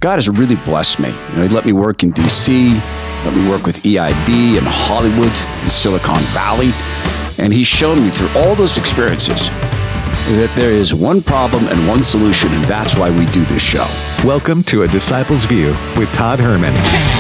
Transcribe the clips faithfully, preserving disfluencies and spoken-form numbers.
God has really blessed me. You know, he let me work in D C, let me work with E I B in Hollywood, in Silicon Valley, and he's shown me through all those experiences that there is one problem and one solution, and that's why we do this show. Welcome to A Disciple's View with Todd Herman.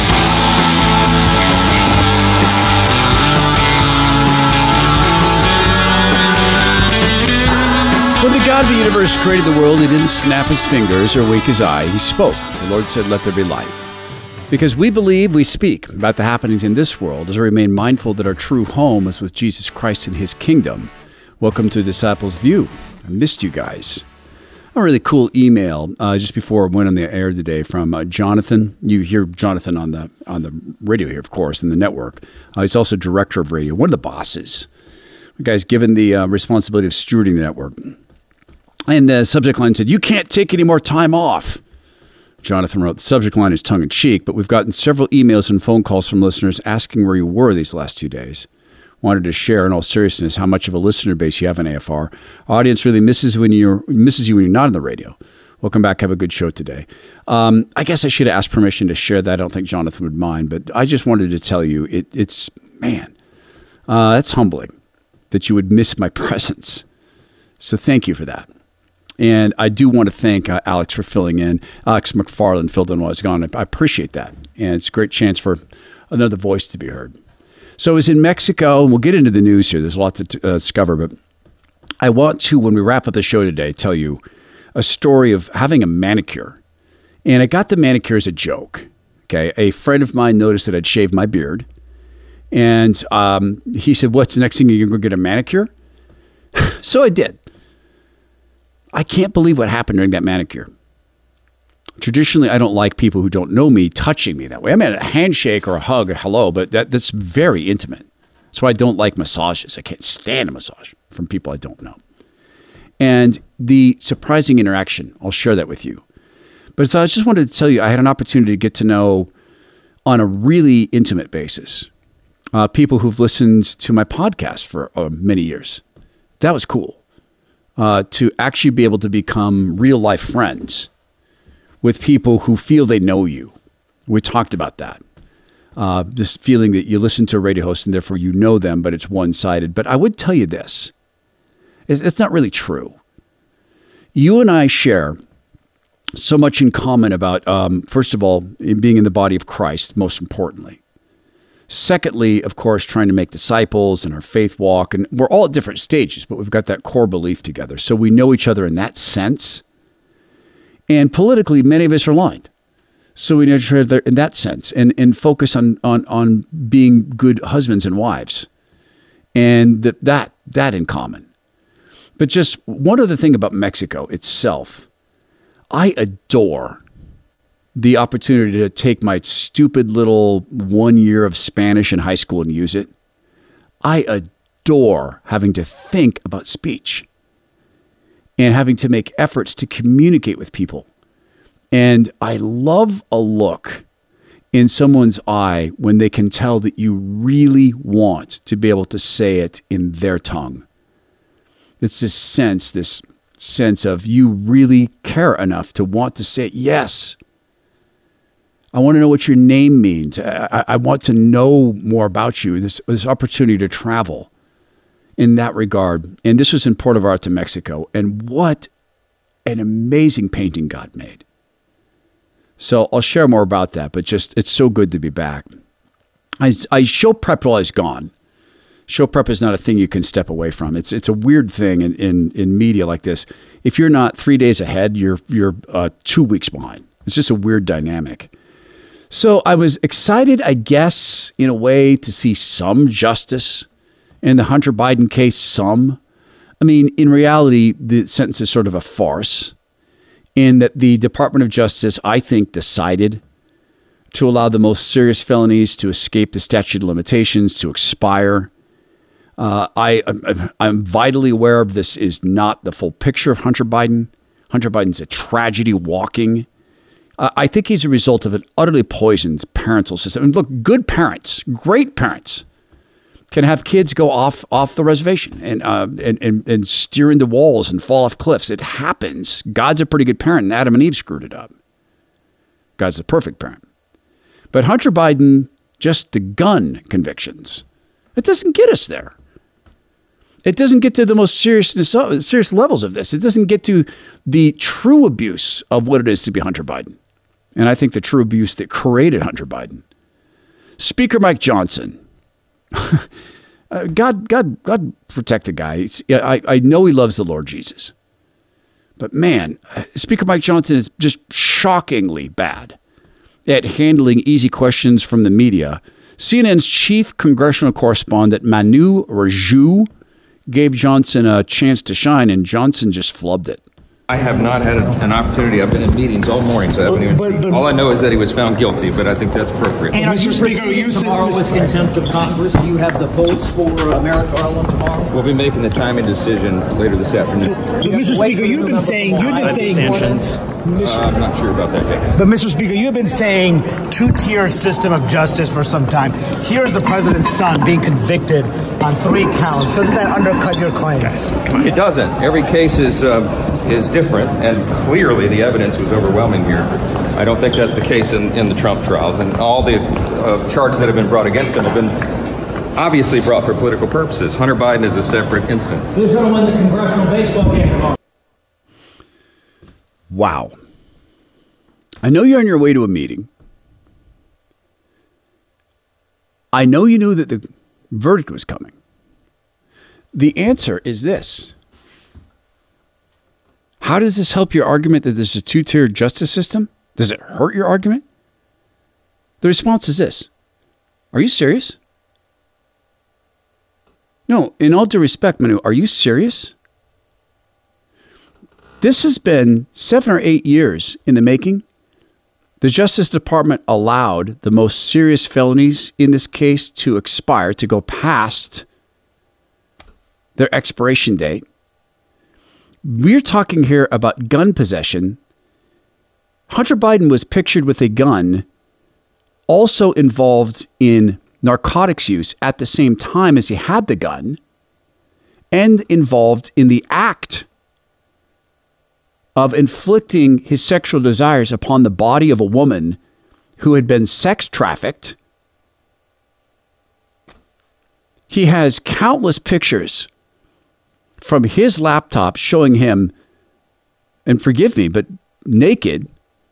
When the God of the universe created the world, he didn't snap his fingers or wink his eye. He spoke. The Lord said, "Let there be light." Because we believe, we speak about the happenings in this world as we remain mindful that our true home is with Jesus Christ and his kingdom. Welcome to Disciples View. I missed you guys. A really cool email uh, just before I went on the air today from uh, Jonathan. You hear Jonathan on the on the radio here, of course, in the network. Uh, he's also director of radio, one of the bosses. The guy's given the uh, responsibility of stewarding the network. And the subject line said, "You can't take any more time off." Jonathan wrote, the subject line is tongue-in-cheek, but we've gotten several emails and phone calls from listeners asking where you were these last two days. Wanted to share in all seriousness how much of a listener base you have in A F R. Our audience really misses when you're misses you when you're not on the radio. Welcome back. Have a good show today. Um, I guess I should have asked permission to share that. I don't think Jonathan would mind, but I just wanted to tell you, it, it's, man, uh, that's humbling that you would miss my presence. So thank you for that. And I do want to thank uh, Alex for filling in. Alex McFarland filled in while I was gone. I appreciate that. And it's a great chance for another voice to be heard. So I was in Mexico, and we'll get into the news here. There's a lot to t- uh, discover. But I want to, when we wrap up the show today, tell you a story of having a manicure. And I got the manicure as a joke. Okay, a friend of mine noticed that I'd shaved my beard. And um, he said, "What's the next thing? You're going to go get a manicure?" So I did. I can't believe what happened during that manicure. Traditionally, I don't like people who don't know me touching me that way. I mean, a handshake or a hug or hello, but that, that's very intimate. So I don't like massages. I can't stand a massage from people I don't know. And the surprising interaction, I'll share that with you. But so I just wanted to tell you, I had an opportunity to get to know on a really intimate basis uh, people who've listened to my podcast for uh, many years. That was cool. Uh, to actually be able to become real-life friends with people who feel they know you. We talked about that. Uh, this feeling that you listen to a radio host and therefore you know them, but it's one-sided. But I would tell you this. It's, it's not really true. You and I share so much in common about, um, first of all, being in the body of Christ, most importantly. Secondly, of course, trying to make disciples in our faith walk. And we're all at different stages, but we've got that core belief together. So we know each other in that sense. And politically, many of us are aligned. So we know each other in that sense and, and focus on, on, on being good husbands and wives. And the, that, that in common. But just one other thing about Mexico itself. I adore the opportunity to take my stupid little one year of Spanish in high school and use it. I adore having to think about speech and having to make efforts to communicate with people. And I love a look in someone's eye when they can tell that you really want to be able to say it in their tongue. It's this sense, this sense of you really care enough to want to say it. Yes. I want to know what your name means. I, I want to know more about you. This, this opportunity to travel in that regard. And this was in Puerto Vallarta, Mexico. And what an amazing painting God made. So I'll share more about that, but just it's so good to be back. I, I show prep while I was gone. Show prep is not a thing you can step away from. It's it's a weird thing in, in, in media like this. If you're not three days ahead, you're you're uh, two weeks behind. It's just a weird dynamic. So I was excited, I guess, in a way, to see some justice in the Hunter Biden case, some. I mean, in reality, the sentence is sort of a farce in that the Department of Justice, I think, decided to allow the most serious felonies to escape the statute of limitations, to expire. Uh, I, I'm, I'm vitally aware of this is not the full picture of Hunter Biden. Hunter Biden's a tragedy walking. Uh, I think he's a result of an utterly poisoned parental system. And look, good parents, great parents, can have kids go off off the reservation and, uh, and and and steer into walls and fall off cliffs. It happens. God's a pretty good parent, and Adam and Eve screwed it up. God's the perfect parent. But Hunter Biden, just the gun convictions, it doesn't get us there. It doesn't get to the most seriousness, serious levels of this. It doesn't get to the true abuse of what it is to be Hunter Biden. And I think the true abuse that created Hunter Biden. Speaker Mike Johnson. uh, God, God, God protect the guy. I, I know he loves the Lord Jesus. But man, Speaker Mike Johnson is just shockingly bad at handling easy questions from the media. C N N's chief congressional correspondent, Manu Raju, gave Johnson a chance to shine, and Johnson just flubbed it. I have not had an opportunity. I've been in meetings all morning, so I haven't even but, but, all I know is that he was found guilty, but I think that's appropriate. And Mister Speaker, you said tomorrow with contempt of Congress. Do you have the votes for uh, Merrick Garland tomorrow? We'll be making the timing decision later this afternoon. But Mister Speaker, you've been saying you've been saying Uh, I'm not sure about that, Jake. But Mister Speaker, you've been saying two-tier system of justice for some time. Here's the president's son being convicted on three counts. Doesn't that undercut your claims? It doesn't. Every case is uh, is different, and clearly the evidence was overwhelming here. I don't think that's the case in, in the Trump trials, and all the uh, charges that have been brought against him have been obviously brought for political purposes. Hunter Biden is a separate instance. Who's going to win the congressional baseball game tomorrow? Wow. I know you're on your way to a meeting. I know you knew that the verdict was coming. The answer is this. How does this help your argument that there's a two-tiered justice system? Does it hurt your argument? The response is this. Are you serious? No, in all due respect, Manu, are you serious? This has been seven or eight years in the making. The Justice Department allowed the most serious felonies in this case to expire, to go past their expiration date. We're talking here about gun possession. Hunter Biden was pictured with a gun, also involved in narcotics use at the same time as he had the gun, and involved in the act of inflicting his sexual desires upon the body of a woman who had been sex trafficked. He has countless pictures from his laptop showing him, and forgive me, but naked,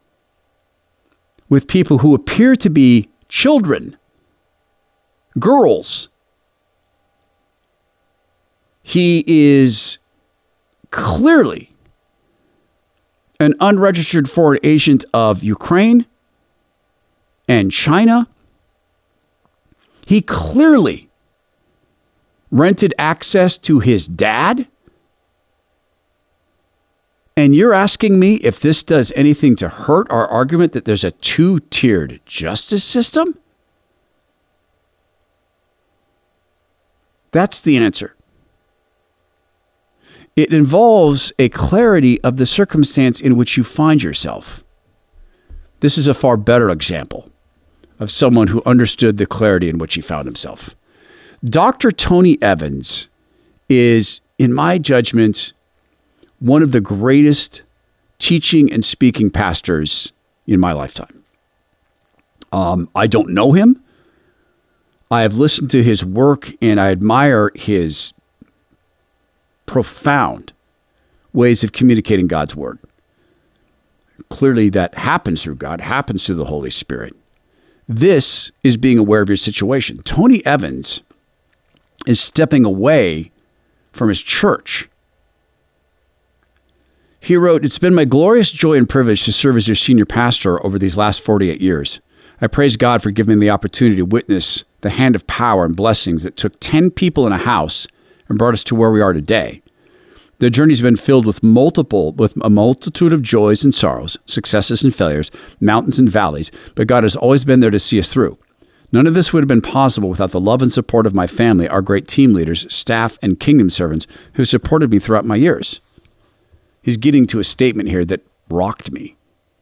with people who appear to be children, girls. He is clearly an unregistered foreign agent of Ukraine and China. He clearly rented access to his dad. And you're asking me if this does anything to hurt our argument that there's a two-tiered justice system? That's the answer. It involves a clarity of the circumstance in which you find yourself. This is a far better example of someone who understood the clarity in which he found himself. Doctor Tony Evans is, in my judgment, one of the greatest teaching and speaking pastors in my lifetime. Um, I don't know him. I have listened to his work and I admire his profound ways of communicating God's word. Clearly that happens through God, happens through the Holy Spirit. This is being aware of your situation. Tony Evans is stepping away from his church. He wrote, "It's been my glorious joy and privilege to serve as your senior pastor over these last forty-eight years. I praise God for giving me the opportunity to witness the hand of power and blessings that took ten people in a house and brought us to where we are today. The journey's been filled with multiple, with a multitude of joys and sorrows, successes and failures, mountains and valleys, but God has always been there to see us through. None of this would have been possible without the love and support of my family, our great team leaders, staff, and kingdom servants who supported me throughout my years." He's getting to a statement here that rocked me.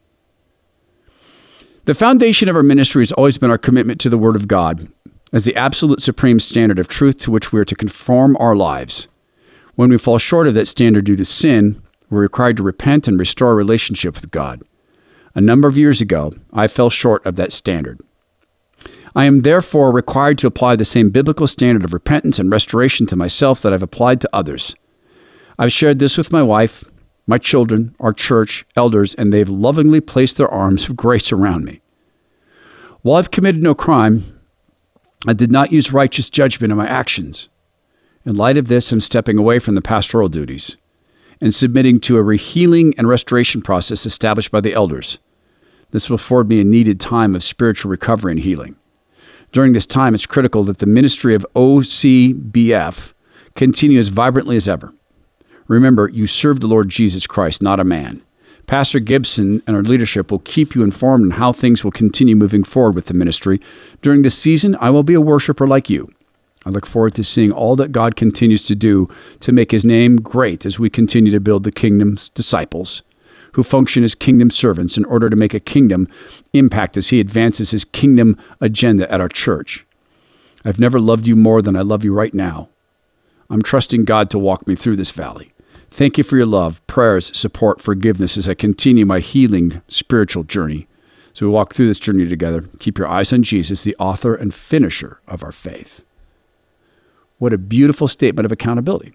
"The foundation of our ministry has always been our commitment to the Word of God as the absolute supreme standard of truth to which we are to conform our lives. When we fall short of that standard due to sin, we're required to repent and restore our relationship with God. A number of years ago, I fell short of that standard. I am therefore required to apply the same biblical standard of repentance and restoration to myself that I've applied to others. I've shared this with my wife, my children, our church, elders, and they've lovingly placed their arms of grace around me. While I've committed no crime, I did not use righteous judgment in my actions. In light of this, I'm stepping away from the pastoral duties and submitting to a re-healing and restoration process established by the elders. This will afford me a needed time of spiritual recovery and healing. During this time, it's critical that the ministry of O C B F continue as vibrantly as ever. Remember, you serve the Lord Jesus Christ, not a man. Pastor Gibson and our leadership will keep you informed on how things will continue moving forward with the ministry. During this season, I will be a worshiper like you. I look forward to seeing all that God continues to do to make his name great as we continue to build the kingdom's disciples, who function as kingdom servants in order to make a kingdom impact as he advances his kingdom agenda at our church. I've never loved you more than I love you right now. I'm trusting God to walk me through this valley. Thank you for your love, prayers, support, forgiveness as I continue my healing spiritual journey. So we walk through this journey together. Keep your eyes on Jesus, the author and finisher of our faith. What a beautiful statement of accountability.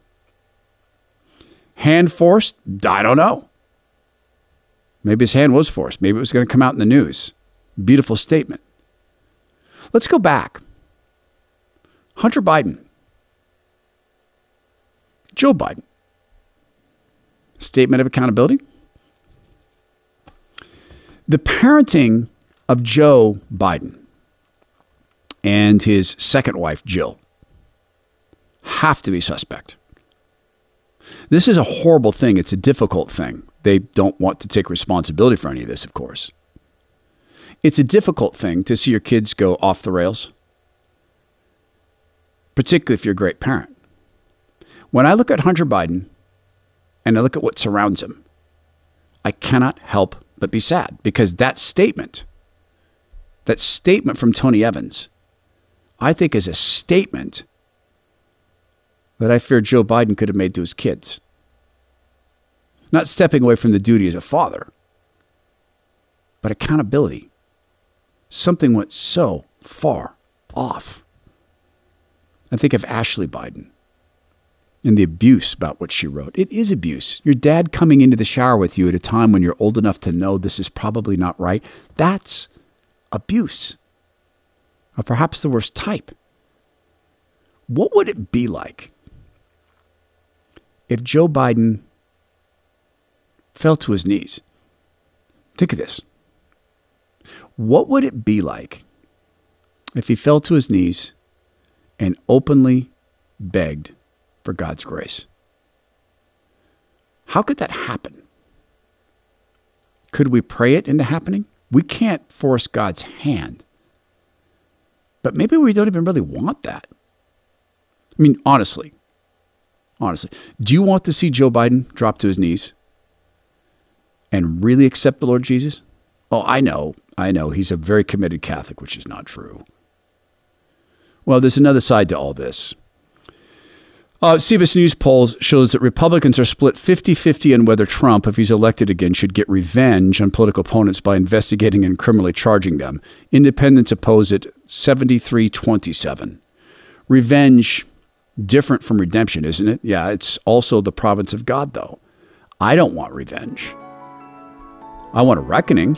Hand forced? I don't know. Maybe his hand was forced. Maybe it was going to come out in the news. Beautiful statement. Let's go back. Hunter Biden. Joe Biden. Statement of accountability. The parenting of Joe Biden and his second wife, Jill, have to be suspect. This is a horrible thing. It's a difficult thing. They don't want to take responsibility for any of this, of course. It's a difficult thing to see your kids go off the rails, particularly if you're a great parent. When I look at Hunter Biden and I look at what surrounds him, I cannot help but be sad because that statement, that statement from Tony Evans, I think is a statement that I fear Joe Biden could have made to his kids. Not stepping away from the duty as a father, but accountability. Something went so far off. I think of Ashley Biden and the abuse about what she wrote. It is abuse. Your dad coming into the shower with you at a time when you're old enough to know this is probably not right. That's abuse. Or perhaps the worst type. What would it be like if Joe Biden fell to his knees? Think of this. What would it be like if he fell to his knees and openly begged for God's grace? How could that happen? Could we pray it into happening? We can't force God's hand. But maybe we don't even really want that. I mean, honestly, honestly, do you want to see Joe Biden drop to his knees and really accept the Lord Jesus? Oh, I know, I know. He's a very committed Catholic, which is not true. Well, there's another side to all this. Uh, C B S News polls shows that Republicans are split fifty-fifty on whether Trump, if he's elected again, should get revenge on political opponents by investigating and criminally charging them. Independents oppose it seventy-three twenty-seven. Revenge, different from redemption, isn't it? Yeah, it's also the province of God, though. I don't want revenge. I want a reckoning,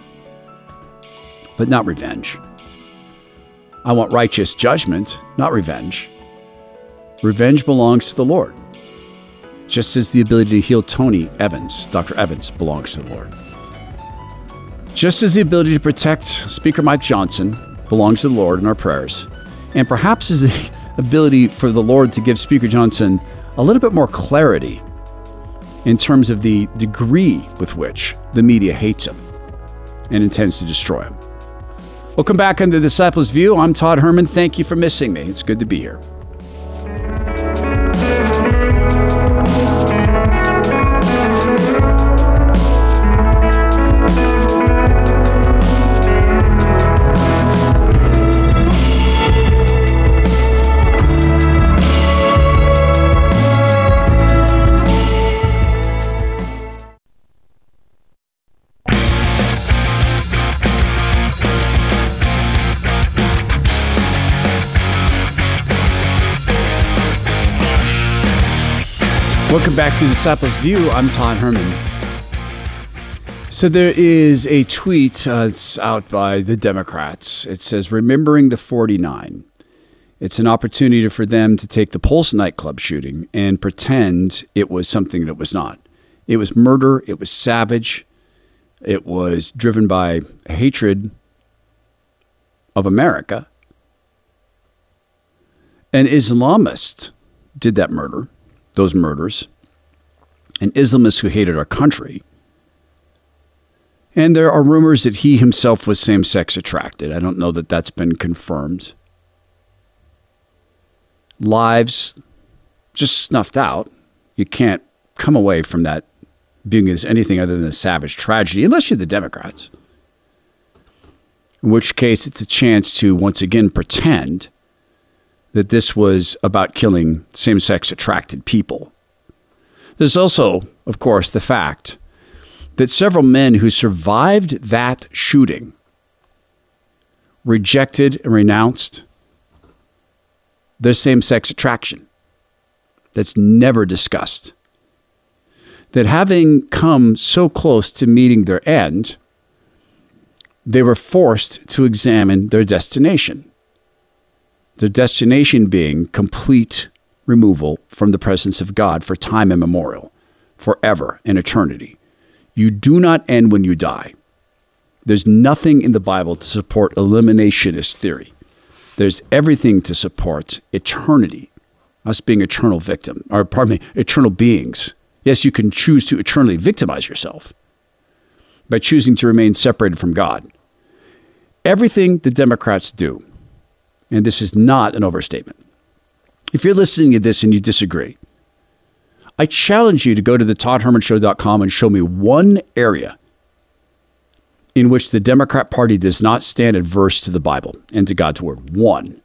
but not revenge. I want righteous judgment, not revenge. Revenge belongs to the Lord, just as the ability to heal Tony Evans, Doctor Evans, belongs to the Lord. Just as the ability to protect Speaker Mike Johnson belongs to the Lord in our prayers, and perhaps as the ability for the Lord to give Speaker Johnson a little bit more clarity in terms of the degree with which the media hates him and intends to destroy him. Welcome back on The Disciples View. I'm Todd Herman. Thank you for missing me. It's good to be here. Welcome back to Disciples View. I'm Todd Herman. So there is a tweet uh, it's out by the Democrats. It says, remembering the forty-nine. It's an opportunity for them to take the Pulse nightclub shooting and pretend it was something that it was not. It was murder. It was savage. It was driven by a hatred of America. An Islamist did that murder, those murders. An Islamist who hated our country. And there are rumors that he himself was same-sex attracted. I don't know that that's been confirmed. Lives just snuffed out. You can't come away from that being as anything other than a savage tragedy, unless you're the Democrats. In which case, it's a chance to once again pretend that this was about killing same-sex attracted people. There's also, of course, the fact that several men who survived that shooting rejected and renounced their same-sex attraction. That's never discussed. That having come so close to meeting their end, they were forced to examine their destination. Their destination being complete removal from the presence of God for time immemorial, forever, in eternity. You do not end when you die. There's nothing in the Bible to support eliminationist theory. There's everything to support eternity, us being eternal victim, or pardon me, eternal beings. Yes, you can choose to eternally victimize yourself by choosing to remain separated from God. Everything the Democrats do, and this is not an overstatement. If you're listening to this and you disagree, I challenge you to go to the todd herman show dot com and show me one area in which the Democrat Party does not stand adverse to the Bible and to God's word. One.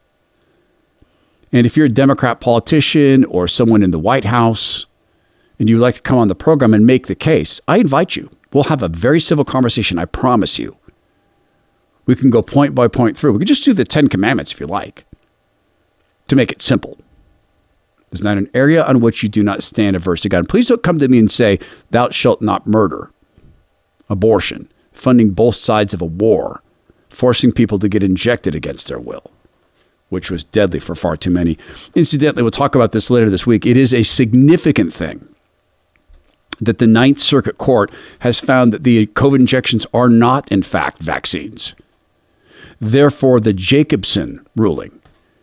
And if you're a Democrat politician or someone in the White House and you'd like to come on the program and make the case, I invite you. We'll have a very civil conversation, I promise you. We can go point by point through. We can just do the Ten Commandments if you like, to make it simple. There's not an area on which you do not stand adverse to God. And please don't come to me and say, thou shalt not murder, abortion, funding both sides of a war, forcing people to get injected against their will, which was deadly for far too many. Incidentally, we'll talk about this later this week. It is a significant thing that the Ninth Circuit Court has found that the COVID injections are not, in fact, vaccines. Therefore, the Jacobson ruling,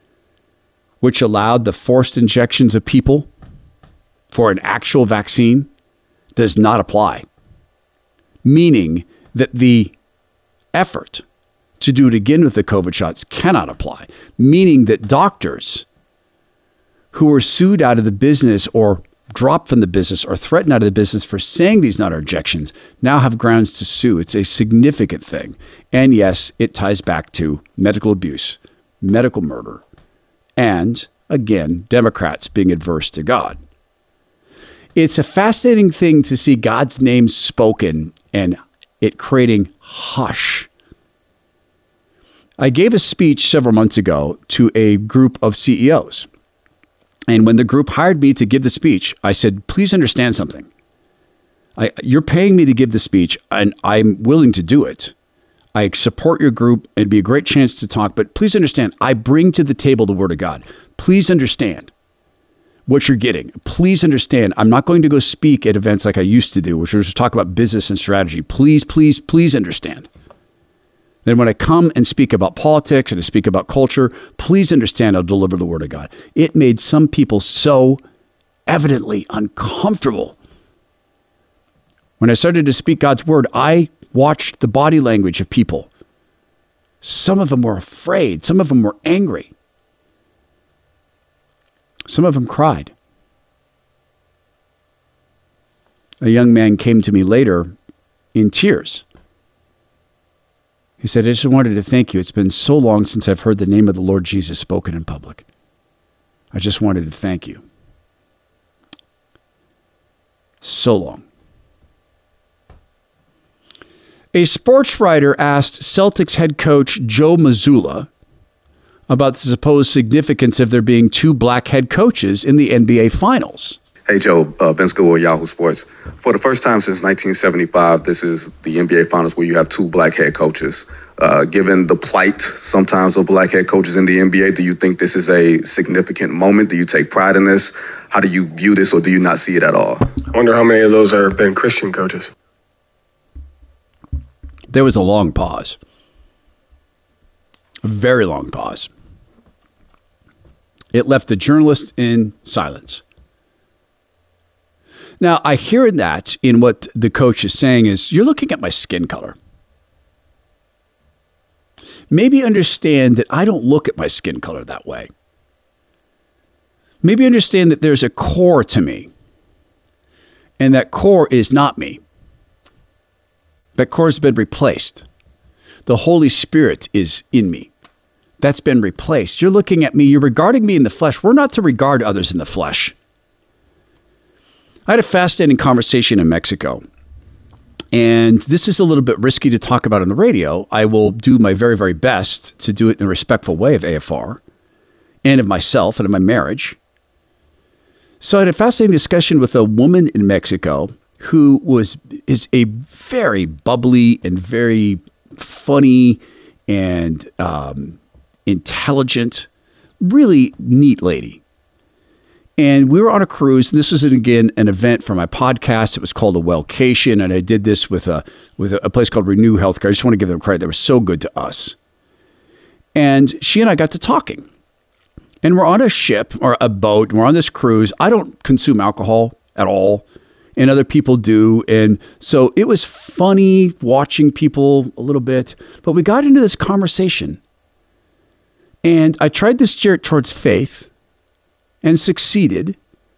which allowed the forced injections of people for an actual vaccine, does not apply. Meaning that the effort to do it again with the COVID shots cannot apply. Meaning that doctors who were sued out of the business or dropped from the business or threatened out of the business for saying these not are injections now have grounds to sue. It's a significant thing. And yes, it ties back to medical abuse, medical murder, and, again, Democrats being adverse to God. It's a fascinating thing to see God's name spoken and it creating hush. I gave a speech several months ago to a group of C E Os. And when the group hired me to give the speech, I said, please understand something. I, you're paying me to give the speech, and I'm willing to do it. I support your group. It'd be a great chance to talk, but please understand, I bring to the table the Word of God. Please understand what you're getting. Please understand, I'm not going to go speak at events like I used to do, which was to talk about business and strategy. Please, please, please understand. Then when I come and speak about politics and I speak about culture, please understand I'll deliver the Word of God. It made some people so evidently uncomfortable. When I started to speak God's Word, I watched the body language of people. Some of them were afraid. Some of them were angry. Some of them cried. A young man came to me later in tears. He said, I just wanted to thank you. It's been so long since I've heard the name of the Lord Jesus spoken in public. I just wanted to thank you. So long. A sports writer asked Celtics head coach Joe Mazzulla about the supposed significance of there being two black head coaches in the N B A Finals. Hey, Joe, uh, Ben School with Yahoo Sports. For the first time since nineteen seventy-five, this is the N B A Finals where you have two black head coaches. Uh, given the plight sometimes of black head coaches in the N B A, do you think this is a significant moment? Do you take pride in this? How do you view this, or do you not see it at all? I wonder how many of those are been Christian coaches. There was a long pause. A very long pause. It left the journalist in silence. Now, I hear that in what the coach is saying is, you're looking at my skin color. Maybe understand that I don't look at my skin color that way. Maybe understand that there's a core to me. And that core is not me. That core has been replaced. The Holy Spirit is in me. That's been replaced. You're looking at me. You're regarding me in the flesh. We're not to regard others in the flesh. I had a fascinating conversation in Mexico. And this is a little bit risky to talk about on the radio. I will do my very, very best to do it in a respectful way of A F R and of myself and of my marriage. So I had a fascinating discussion with a woman in Mexico who was is a very bubbly and very funny and um, intelligent, really neat lady. And we were on a cruise, and this was, again, an event for my podcast. It was called A Wellcation, and I did this with a with a place called Renew Healthcare. I just want to give them credit. They were so good to us. And she and I got to talking. And we're on a ship or a boat, and we're on this cruise. I don't consume alcohol at all, and other people do. And so it was funny watching people a little bit. But we got into this conversation, and I tried to steer it towards faith, and succeeded.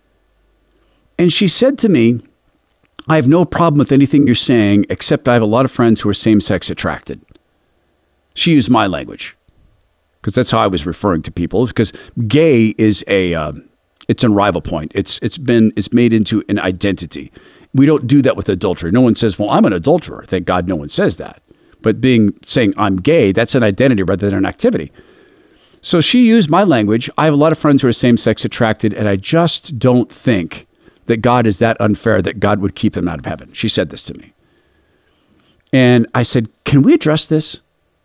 And she said to me, I have no problem with anything you're saying, except I have a lot of friends who are same-sex attracted. She used my language, because that's how I was referring to people, because gay is a, uh, it's a rival point. It's It's been, it's made into an identity. We don't do that with adultery. No one says, well, I'm an adulterer. Thank God no one says that. But being, saying I'm gay, that's an identity rather than an activity. So she used my language. I have a lot of friends who are same-sex attracted, and I just don't think that God is that unfair that God would keep them out of heaven. She said this to me. And I said, can we address this?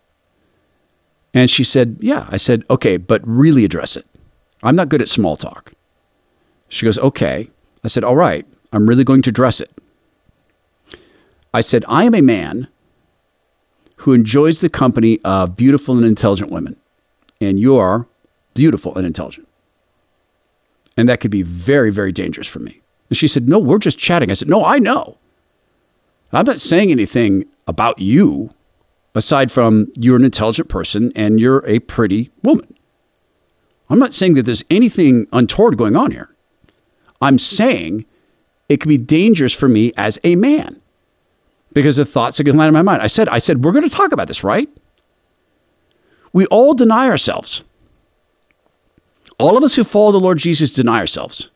And she said, yeah. I said, okay, but really address it. I'm not good at small talk. She goes, okay. I said, all right, I'm really going to address it. I said, I am a man who enjoys the company of beautiful and intelligent women. And you are beautiful and intelligent. And that could be very, very dangerous for me. And she said, no, we're just chatting. I said, no, I know. I'm not saying anything about you aside from you're an intelligent person and you're a pretty woman. I'm not saying that there's anything untoward going on here. I'm saying it could be dangerous for me as a man because the thoughts that can land in my mind. I said, I said, we're going to talk about this, right? We all deny ourselves. All of us who follow the Lord Jesus deny ourselves.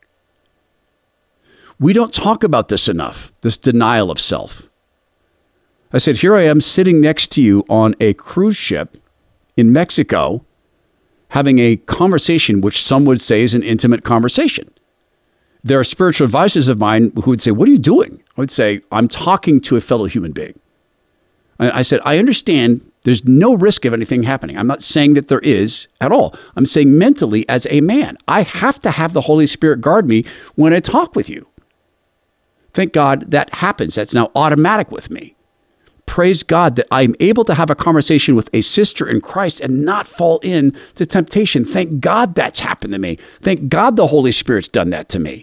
We don't talk about this enough, this denial of self. I said, here I am sitting next to you on a cruise ship in Mexico, having a conversation which some would say is an intimate conversation. There are spiritual advisors of mine who would say, what are you doing? I would say, I'm talking to a fellow human being. I said, I understand there's no risk of anything happening. I'm not saying that there is at all. I'm saying mentally as a man, I have to have the Holy Spirit guard me when I talk with you. Thank God that happens. That's now automatic with me. Praise God that I'm able to have a conversation with a sister in Christ and not fall into temptation. Thank God that's happened to me. Thank God the Holy Spirit's done that to me.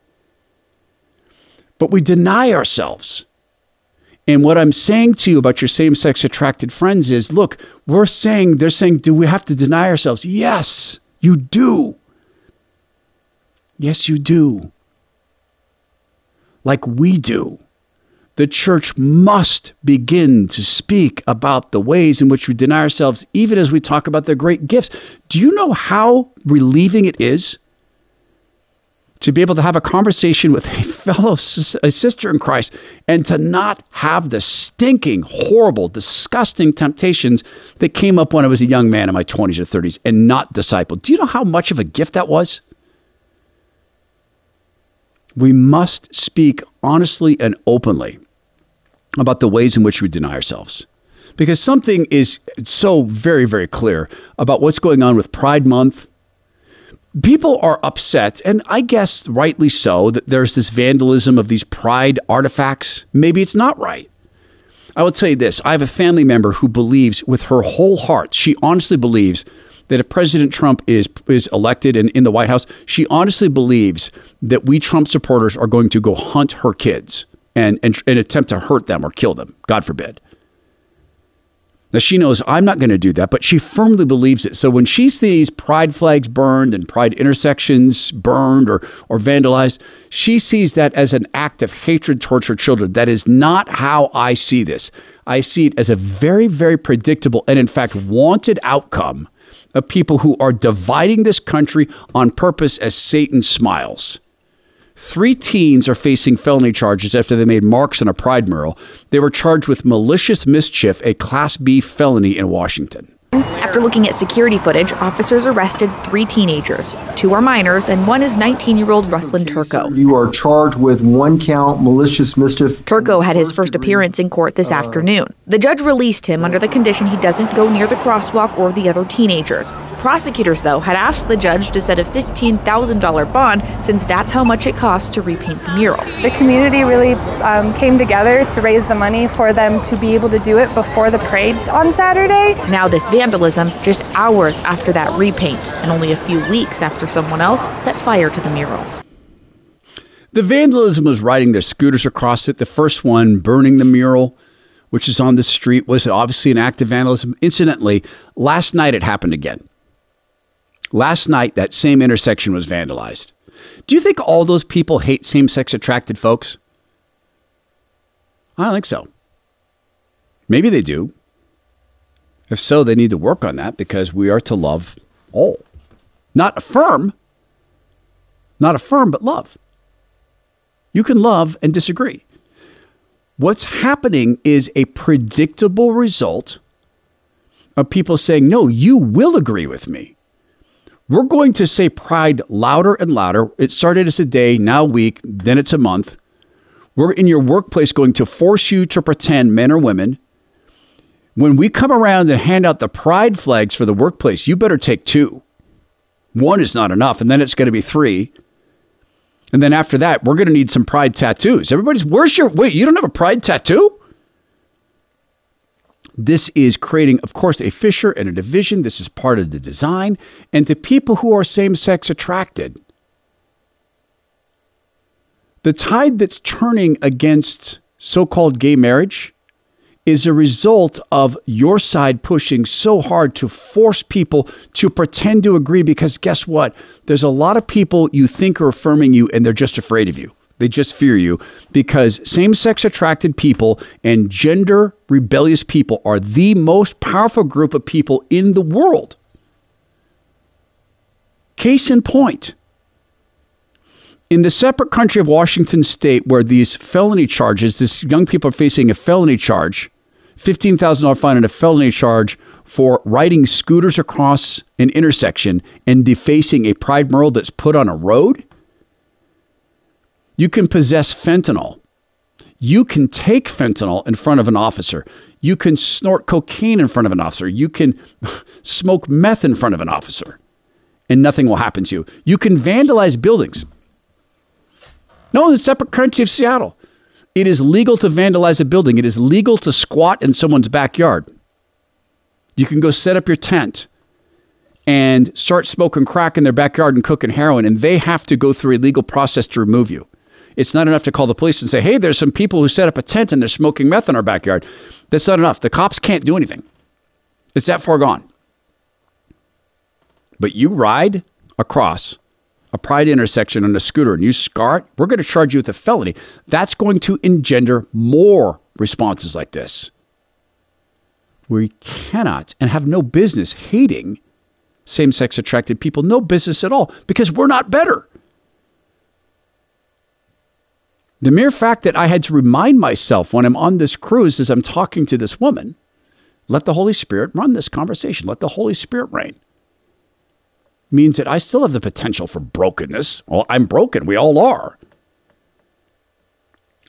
But we deny ourselves. And what I'm saying to you about your same-sex attracted friends is, look, we're saying, they're saying, do we have to deny ourselves? Yes, you do. Yes, you do. Like we do. The church must begin to speak about the ways in which we deny ourselves, even as we talk about the great gifts. Do you know how relieving it is to be able to have a conversation with a fellow a sister in Christ and to not have the stinking, horrible, disgusting temptations that came up when I was a young man in my twenties or thirties and not discipled? Do you know how much of a gift that was? We must speak honestly and openly about the ways in which we deny ourselves. Because something is so very, very clear about what's going on with Pride Month. People are upset, and I guess rightly so, that there's this vandalism of these Pride artifacts. Maybe it's not right. I will tell you this. I have a family member who believes with her whole heart, she honestly believes that if President Trump is is elected and in the White House, she honestly believes that we Trump supporters are going to go hunt her kids and, and, and attempt to hurt them or kill them, God forbid. Now, she knows I'm not going to do that, but she firmly believes it. So when she sees pride flags burned and pride intersections burned or, or vandalized, she sees that as an act of hatred towards her children. That is not how I see this. I see it as a very, very predictable and, in fact, wanted outcome of people who are dividing this country on purpose as Satan smiles. Three teens are facing felony charges after they made marks on a Pride mural. They were charged with malicious mischief, a Class B felony in Washington. After looking at security footage, officers arrested three teenagers. Two are minors, and one is nineteen-year-old Ruslan Turco. You are charged with one count, malicious mischief. Turco had his first appearance in court this uh, afternoon. The judge released him under the condition he doesn't go near the crosswalk or the other teenagers. Prosecutors, though, had asked the judge to set a fifteen thousand dollars bond, since that's how much it costs to repaint the mural. The community really um, came together to raise the money for them to be able to do it before the parade on Saturday. Now this vandalism just hours after that repaint, and only a few weeks after someone else set fire to the mural. The vandalism was riding their scooters across it. The first one burning the mural, which is on the street, was obviously an act of vandalism. Incidentally, last night it happened again. Last night, that same intersection was vandalized. Do you think all those people hate same-sex attracted folks? I don't think so. Maybe they do. If so, they need to work on that, because we are to love all. Not affirm. Not affirm, but love. You can love and disagree. What's happening is a predictable result of people saying, no, you will agree with me. We're going to say pride louder and louder. It started as a day, now a week, then it's a month. We're in your workplace going to force you to pretend, men or women. When we come around and hand out the pride flags for the workplace, you better take two. One is not enough, and then it's going to be three. And then after that, we're going to need some pride tattoos. Everybody's, where's your, wait, you don't have a pride tattoo? This is creating, of course, a fissure and a division. This is part of the design. And to people who are same-sex attracted, the tide that's turning against so-called gay marriage is a result of your side pushing so hard to force people to pretend to agree, because guess what? There's a lot of people you think are affirming you, and they're just afraid of you. They just fear you, because same-sex attracted people and gender rebellious people are the most powerful group of people in the world. Case in point, in the separate country of Washington State, where these felony charges, this young people are facing a felony charge, fifteen thousand dollars fine and a felony charge for riding scooters across an intersection and defacing a pride mural that's put on a road. You can possess fentanyl. You can take fentanyl in front of an officer. You can snort cocaine in front of an officer. You can smoke meth in front of an officer, and nothing will happen to you. You can vandalize buildings. No, in the separate country of Seattle, it is legal to vandalize a building. It is legal to squat in someone's backyard. You can go set up your tent and start smoking crack in their backyard and cooking heroin, and they have to go through a legal process to remove you. It's not enough to call the police and say, hey, there's some people who set up a tent and they're smoking meth in our backyard. That's not enough. The cops can't do anything. It's that far gone. But you ride across a pride intersection on a scooter and you scar it, we're going to charge you with a felony. That's going to engender more responses like this. We cannot and have no business hating same-sex attracted people. No business at all, because we're not better. The mere fact that I had to remind myself when I'm on this cruise as I'm talking to this woman, let the Holy Spirit run this conversation. Let the Holy Spirit reign. Means that I still have the potential for brokenness. Well, I'm broken. We all are.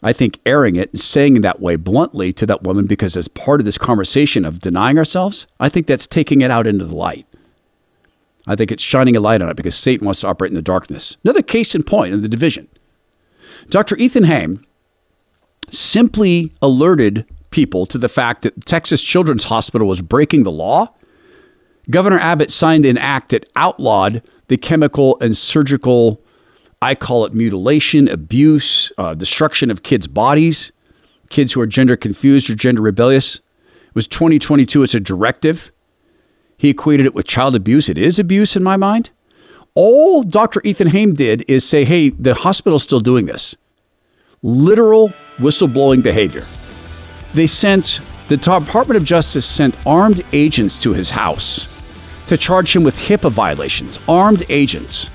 I think airing it and saying it that way bluntly to that woman, because as part of this conversation of denying ourselves, I think that's taking it out into the light. I think it's shining a light on it because Satan wants to operate in the darkness. Another case in point in the division. Doctor Ethan Haim simply alerted people to the fact that Texas Children's Hospital was breaking the law. Governor Abbott signed an act that outlawed the chemical and surgical, I call it mutilation, abuse, uh, destruction of kids' bodies, kids who are gender confused or gender rebellious. It was twenty twenty-two. It's a directive. He equated it with child abuse. It is abuse in my mind. All Doctor Ethan Haim did is say, hey, the hospital's still doing this. Literal whistleblowing behavior. They sent, the Department of Justice sent armed agents to his house to charge him with HIPAA violations. Armed agents.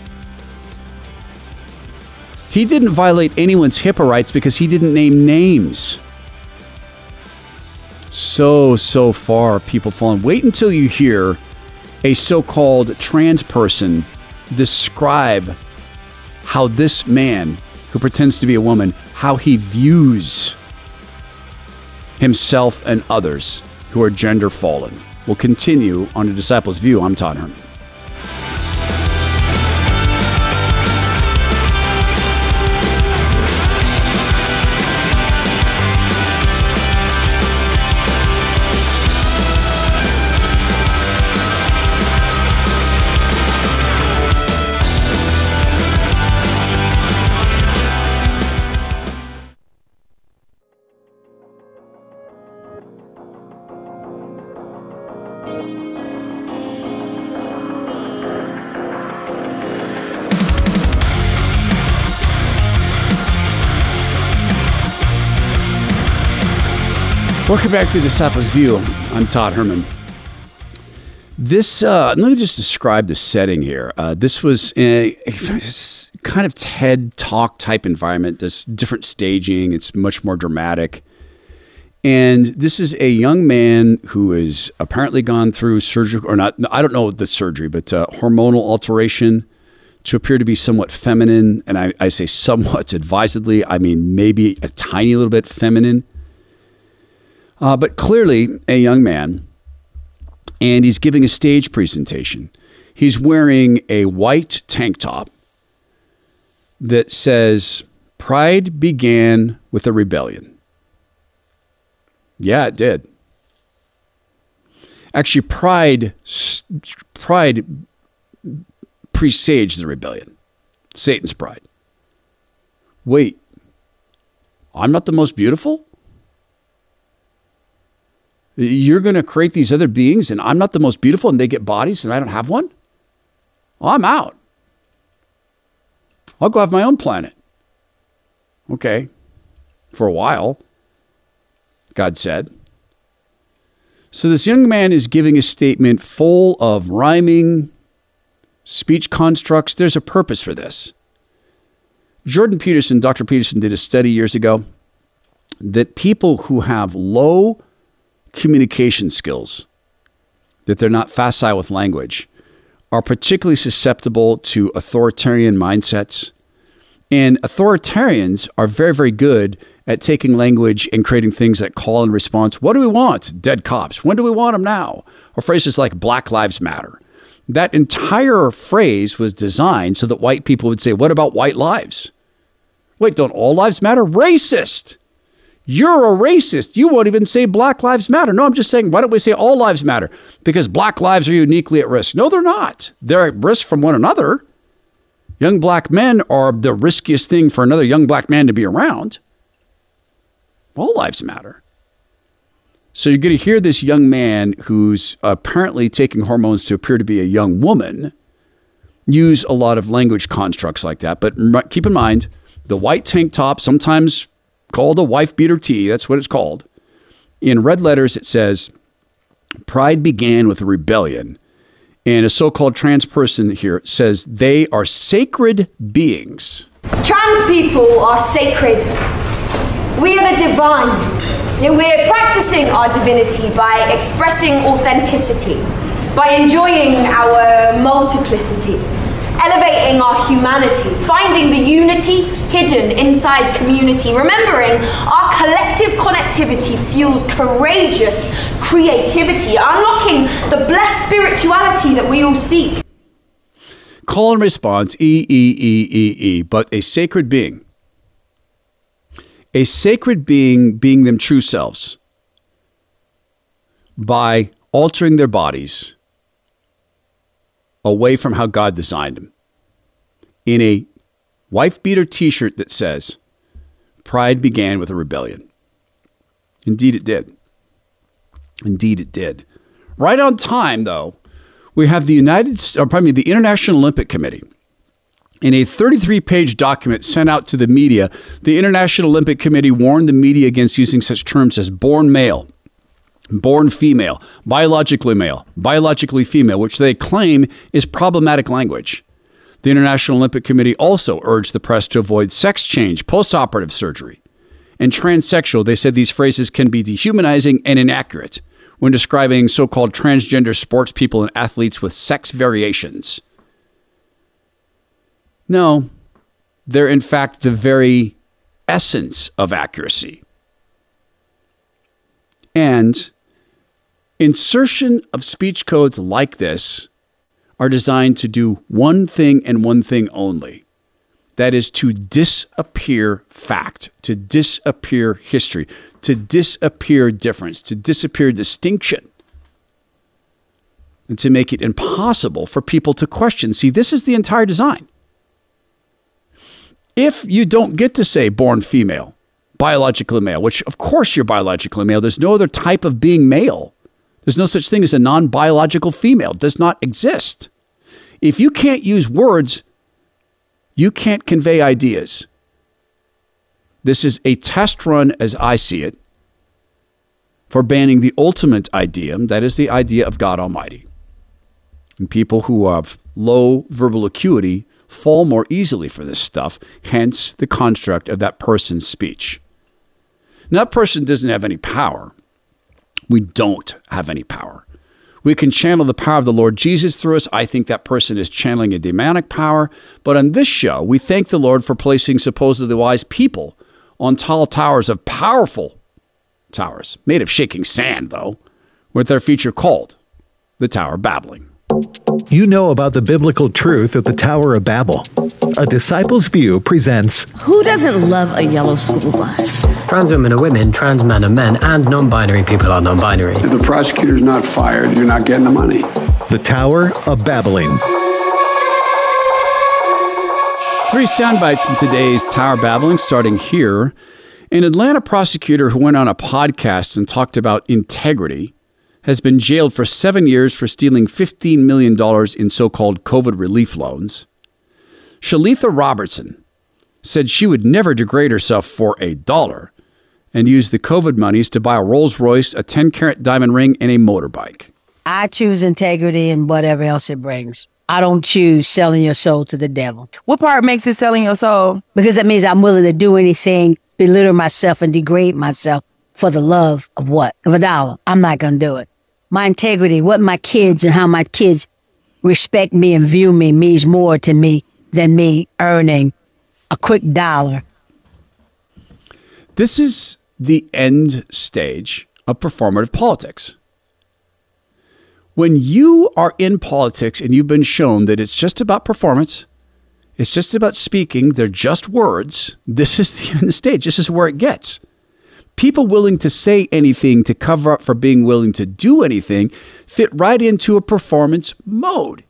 He didn't violate anyone's HIPAA rights because he didn't name names. So, so far, people fallen. Wait until you hear a so-called trans person describe how this man who pretends to be a woman, how he views himself and others who are gender fallen. We'll continue on The Disciples' View. I'm Todd Herman. Welcome back to Disciples' View. I'm Todd Herman. This, uh, let me just describe the setting here. Uh, this was a, a kind of TED Talk type environment. There's different staging. It's much more dramatic. And this is a young man who has apparently gone through surgery, or not, I don't know the surgery, but uh, hormonal alteration to appear to be somewhat feminine. And I, I say somewhat advisedly. I mean, maybe a tiny little bit feminine. Uh, but clearly a young man, and he's giving a stage presentation. He's wearing a white tank top that says, "Pride began with a rebellion." Yeah, it did. Actually, pride, pride presaged the rebellion. Satan's pride. Wait, I'm not the most beautiful? You're going to create these other beings and I'm not the most beautiful and they get bodies and I don't have one? Well, I'm out. I'll go have my own planet. Okay. For a while, God said. So this young man is giving a statement full of rhyming, speech constructs. There's a purpose for this. Jordan Peterson, Doctor Peterson did a study years ago that people who have low communication skills, that they're not facile with language, are particularly susceptible to authoritarian mindsets. And authoritarians are very, very good at taking language and creating things that call and response. What do we want? Dead cops. When do we want them now? Or phrases like Black Lives Matter. That entire phrase was designed so that white people would say, what about white lives? Wait, don't all lives matter? Racist. You're a racist. You won't even say Black Lives Matter. No, I'm just saying, why don't we say all lives matter? Because black lives are uniquely at risk. No, they're not. They're at risk from one another. Young black men are the riskiest thing for another young black man to be around. All lives matter. So you're going to hear this young man who's apparently taking hormones to appear to be a young woman use a lot of language constructs like that. But keep in mind, the white tank top, sometimes called a wife beater tee, that's what it's called. In red letters, it says, "Pride began with a rebellion." And a so-called trans person here says they are sacred beings. Trans people are sacred. We are the divine. We're practicing our divinity by expressing authenticity, by enjoying our multiplicity. elevating our humanity, finding the unity hidden inside community, remembering our collective connectivity fuels courageous creativity, unlocking the blessed spirituality that we all seek. Call and response, E, E, E, E, E, but a sacred being. A sacred being being them true selves by altering their bodies away from how God designed them. In a wife-beater t-shirt that says, pride began with a rebellion. Indeed it did. Indeed it did. Right on time, though, we have the United, or pardon me, the International Olympic Committee. In a thirty-three page document sent out to the media, the International Olympic Committee warned the media against using such terms as born male, born female, biologically male, biologically female, which they claim is problematic language. The International Olympic Committee also urged the press to avoid sex change, post-operative surgery, and transsexual. They said these phrases can be dehumanizing and inaccurate when describing so-called transgender sports people and athletes with sex variations. No, they're in fact the very essence of accuracy. And insertion of speech codes like this are designed to do one thing and one thing only. That is to disappear fact, to disappear history, to disappear difference, to disappear distinction, and to make it impossible for people to question. See, this is the entire design. If you don't get to say born female, biologically male, which of course you're biologically male, there's no other type of being male. There's no such thing as a non-biological female. It does not exist. If you can't use words, you can't convey ideas. This is a test run, as I see it, for banning the ultimate idea, that is the idea of God Almighty. And people who have low verbal acuity fall more easily for this stuff, hence the construct of that person's speech. Now, that person doesn't have any power. We don't have any power. We can channel the power of the Lord Jesus through us. I think that person is channeling a demonic power. But on this show, we thank the Lord for placing supposedly wise people on tall towers of powerful towers, made of shaking sand, though, with their feature called the Tower of Babbling. You know about the biblical truth of the Tower of Babel. A Disciple's View presents Who doesn't love a yellow school bus? Trans women are women, trans men are men, and non-binary people are non-binary. If the prosecutor's not fired, you're not getting the money. The Tower of Babbling. Three sound bites in today's Tower Babbling, starting here. An Atlanta prosecutor who went on a podcast and talked about integrity has been jailed for seven years for stealing fifteen million dollars in so-called COVID relief loans. Shalitha Robertson said she would never degrade herself for a dollar and use the COVID monies to buy a Rolls Royce, a ten carat diamond ring, and a motorbike. I choose integrity and whatever else it brings. I don't choose selling your soul to the devil. What part makes it selling your soul? Because that means I'm willing to do anything, belittle myself and degrade myself for the love of what? Of a dollar. I'm not going to do it. My integrity, what my kids and how my kids respect me and view me means more to me than me earning a quick dollar. This is the end stage of performative politics. When you are in politics and you've been shown that it's just about performance, it's just about speaking, they're just words, this is the end stage. This is where it gets. People willing to say anything to cover up for being willing to do anything fit right into a performance mode.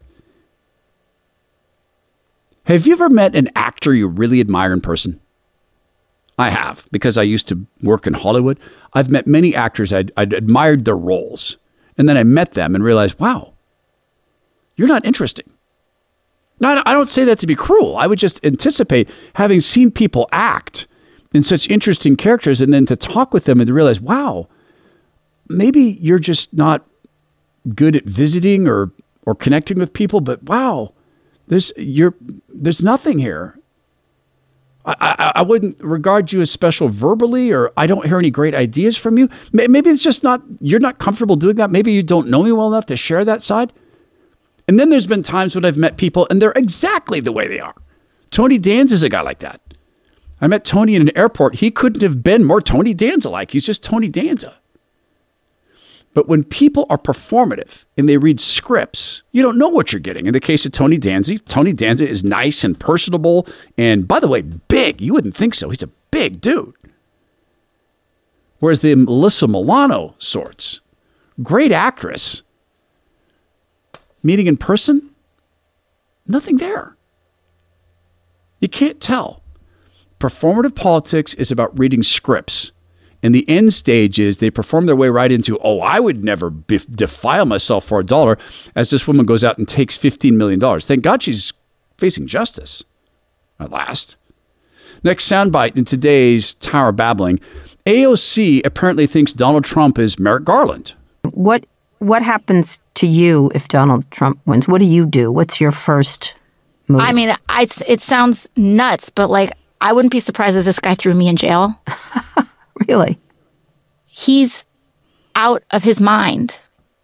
Have you ever met an actor you really admire in person? I have, because I used to work in Hollywood. I've met many actors. I'd, I'd admired their roles. And then I met them and realized, wow, you're not interesting. Now, I don't say that to be cruel. I would just anticipate having seen people act in such interesting characters, and then to talk with them and to realize, wow, maybe you're just not good at visiting or or connecting with people, but wow, there's you're there's nothing here. I, I, I wouldn't regard you as special verbally, or I don't hear any great ideas from you. Maybe it's just not, you're not comfortable doing that. Maybe you don't know me well enough to share that side. And then there's been times when I've met people and they're exactly the way they are. Tony Danza is a guy like that. I met Tony in an airport. He couldn't have been more Tony Danza-like. He's just Tony Danza. But when people are performative and they read scripts, you don't know what you're getting. In the case of Tony Danza, Tony Danza is nice and personable. And by the way, big. You wouldn't think so. He's a big dude. Whereas the Melissa Milano sorts, great actress, meeting in person, nothing there. You can't tell. Performative politics is about reading scripts. And the end stage is they perform their way right into, oh, I would never be- defile myself for a dollar, as this woman goes out and takes fifteen million dollars. Thank God she's facing justice at last. Next soundbite in today's Tower Babbling. A O C apparently thinks Donald Trump is Merrick Garland. What what happens to you if Donald Trump wins? What do you do? What's your first move? I mean, I, it sounds nuts, but like, I wouldn't be surprised if this guy threw me in jail. Really? He's out of his mind.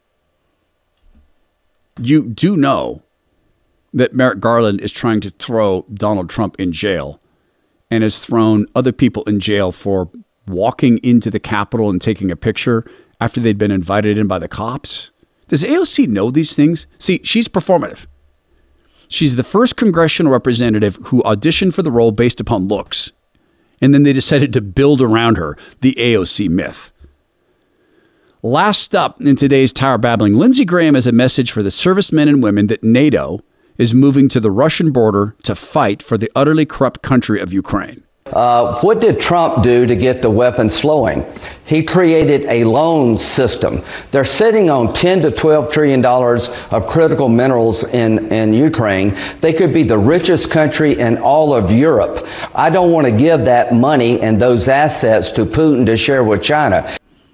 You do know that Merrick Garland is trying to throw Donald Trump in jail and has thrown other people in jail for walking into the Capitol and taking a picture after they'd been invited in by the cops. Does A O C know these things? See, she's performative. She's the first congressional representative who auditioned for the role based upon looks. And then they decided to build around her the A O C myth. Last up in today's Tower Babbling, Lindsey Graham has a message for the servicemen and women that NATO is moving to the Russian border to fight for the utterly corrupt country of Ukraine. Uh, what did Trump do to get the weapons flowing? He created a loan system. They're sitting on ten to twelve trillion dollars of critical minerals in, in Ukraine. They could be the richest country in all of Europe. I don't want to give that money and those assets to Putin to share with China.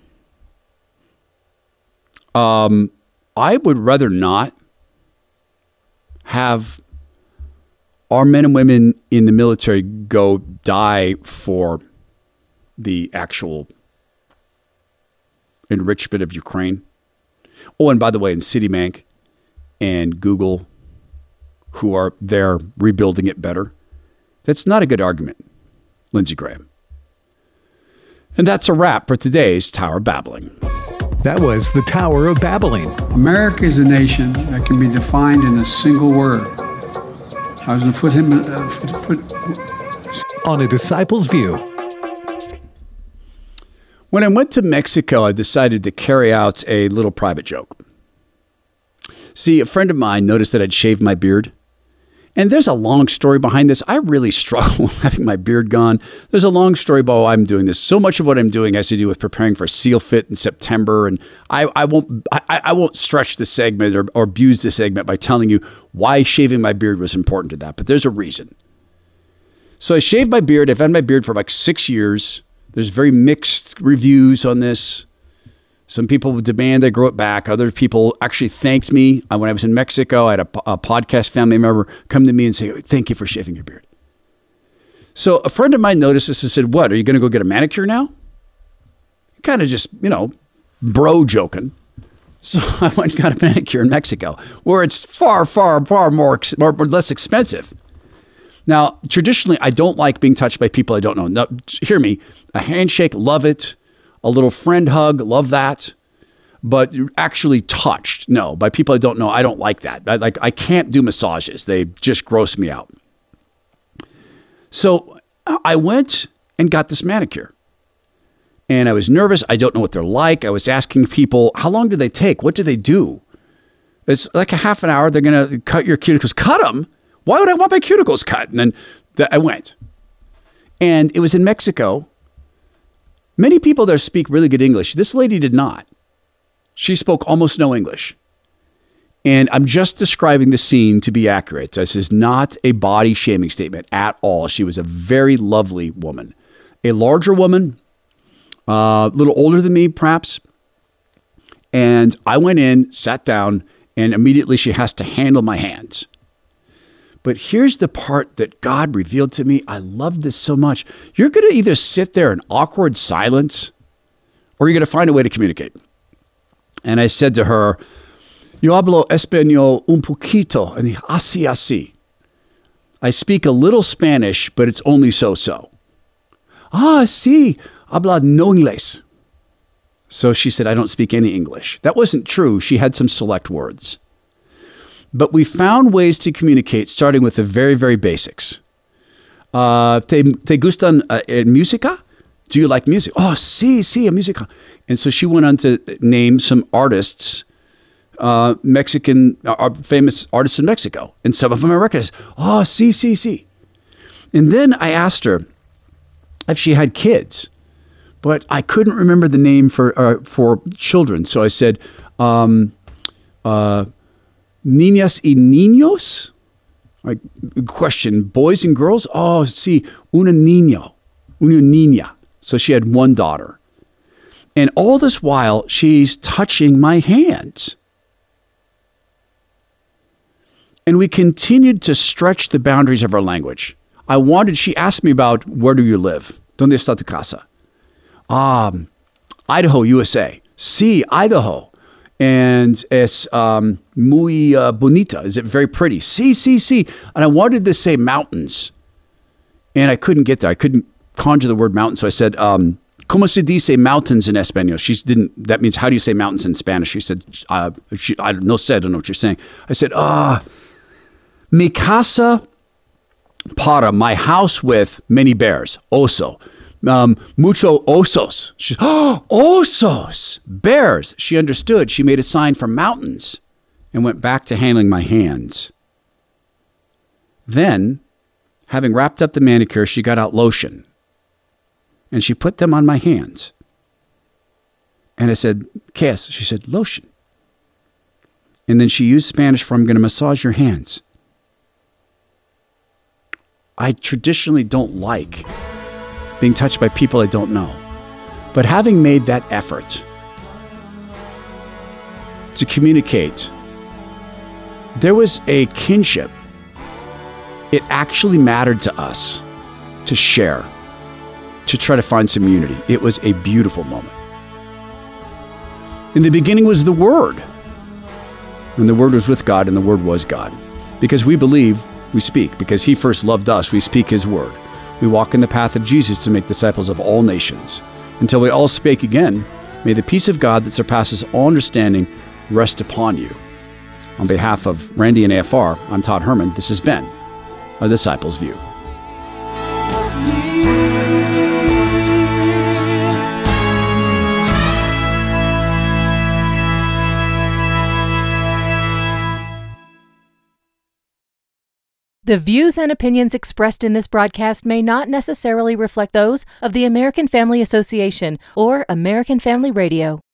Um, I would rather not have our men and women in the military go die for the actual enrichment of Ukraine. Oh, and by the way, in Citibank and Google, who are there rebuilding it better, that's not a good argument, Lindsey Graham. And that's a wrap for today's Tower Babbling. That was the Tower of Babbling. America is a nation that can be defined in a single word. I was going to put him uh, foot, foot. On A Disciple's View. When I went to Mexico, I decided to carry out a little private joke. See, a friend of mine noticed that I'd shaved my beard. And there's a long story behind this. I really struggle with having my beard gone. There's a long story about why I'm doing this. So much of what I'm doing has to do with preparing for Seal Fit in September. And I, I won't I, I won't stretch the segment or, or abuse the segment by telling you why shaving my beard was important to that. But there's a reason. So I shaved my beard. I've had my beard for like six years. There's very mixed reviews on this. Some people would demand I grow it back. Other people actually thanked me. When I was in Mexico, I had a, a podcast family member come to me and say, thank you for shaving your beard. So a friend of mine noticed this and said, what, are you going to go get a manicure now? Kind of just, you know, bro joking. So I went and got a manicure in Mexico, where it's far, far, far more, more less expensive. Now, traditionally, I don't like being touched by people I don't know. Now, hear me, a handshake, love it. A little friend hug, love that. But actually touched, no. By people I don't know, I don't like that. I, like I can't do massages. They just gross me out. So I went and got this manicure. And I was nervous. I don't know what they're like. I was asking people, how long do they take? What do they do? It's like a half an hour. They're going to cut your cuticles. Cut them? Why would I want my cuticles cut? And then th- I went. And it was in Mexico. Many people there speak really good English. This lady did not. She spoke almost no English. And I'm just describing the scene to be accurate. This is not a body shaming statement at all. She was a very lovely woman. A larger woman, a uh, little older than me, perhaps. And I went in, sat down, and immediately she has to handle my hands. But here's the part that God revealed to me. I love this so much. You're going to either sit there in awkward silence or you're going to find a way to communicate. And I said to her, Yo hablo español un poquito. And así, así. I speak a little Spanish, but it's only so-so. Ah, sí, habla no inglés. So she said, I don't speak any English. That wasn't true. She had some select words. But we found ways to communicate, starting with the very, very basics. Uh, te, te gustan uh, música? Do you like music? Oh, sí, sí, música. And so she went on to name some artists, uh, Mexican, uh, famous artists in Mexico. And some of them I recognize. Oh, sí, sí, sí. And then I asked her if she had kids, but I couldn't remember the name for uh, for children. So I said, um, uh, niñas y niños? Like, question, boys and girls? Oh, sí, una niño, una niña. So she had one daughter. And all this while, she's touching my hands. And we continued to stretch the boundaries of our language. I wanted, she asked me about, where do you live? ¿Dónde está tu casa? Um, Idaho, U S A. Sí, Idaho. And es um, muy uh, bonita. Is it very pretty? Sí, sí, sí. And I wanted to say mountains. And I couldn't get there. I couldn't conjure the word mountain. So I said, um, ¿Cómo se dice mountains in Espanol? She didn't, that means, how do you say mountains in Spanish? She said, uh, she, I no sé, I don't know what you're saying. I said, ah, uh, mi casa para, my house with many bears, oso. Um, mucho osos. She, oh, osos, bears. She understood. She made a sign for mountains and went back to handling my hands. Then, having wrapped up the manicure, she got out lotion and she put them on my hands. And I said, ¿Qué es? She said, lotion. And then she used Spanish for, I'm going to massage your hands. I traditionally don't like being touched by people I don't know. But having made that effort to communicate, there was a kinship. It actually mattered to us to share, to try to find some unity. It was a beautiful moment. In the beginning was the Word. And the Word was with God, and the Word was God. Because we believe, we speak. Because He first loved us, we speak His Word. We walk in the path of Jesus to make disciples of all nations. Until we all speak again, may the peace of God that surpasses all understanding rest upon you. On behalf of Randy and A F R, I'm Todd Herman. This has been A Disciple's View. The views and opinions expressed in this broadcast may not necessarily reflect those of the American Family Association or American Family Radio.